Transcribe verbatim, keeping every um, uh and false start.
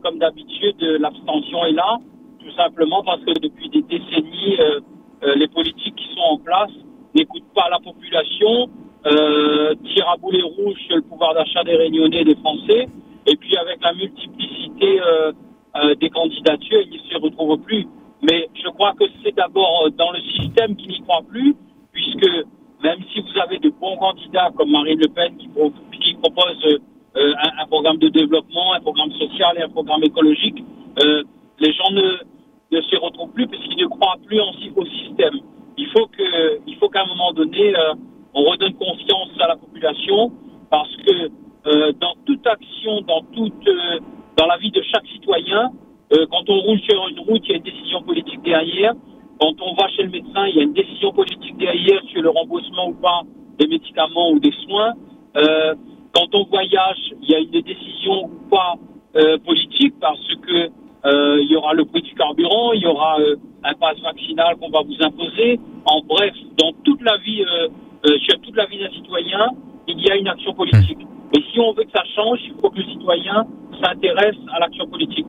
comme d'habitude, l'abstention est là, tout simplement parce que depuis des décennies, euh, euh, les politiques qui sont en place n'écoutent pas la population, euh, tirent à boulet rouge sur le pouvoir d'achat des Réunionnais et des Français, et puis avec la multiplicité euh, euh, des candidatures, ils ne se retrouvent plus. Mais je crois que c'est d'abord dans le système qui n'y croit plus, puisque même si vous avez de bons candidats comme Marine Le Pen qui, pro- qui propose euh, un, un programme de développement, un programme social et un programme écologique, euh, les gens ne, ne se retrouvent plus parce qu'ils ne croient plus en, au système. Il faut que, il faut qu'à un moment donné, euh, on redonne confiance à la population parce que euh, dans toute action, dans toute, euh, dans la vie de chaque citoyen, euh, quand on roule sur une route, il y a une décision politique derrière. Quand on va chez le médecin, il y a une décision politique derrière sur le remboursement ou pas des médicaments ou des soins. Euh, quand on voyage, il y a une décision ou pas euh, politique parce que euh, il y aura le prix du carburant, il y aura euh, un pass vaccinal qu'on va vous imposer. En bref, dans toute la vie, euh, euh, sur toute la vie d'un citoyen, il y a une action politique. Et si on veut que ça change, il faut que le citoyen s'intéresse à l'action politique.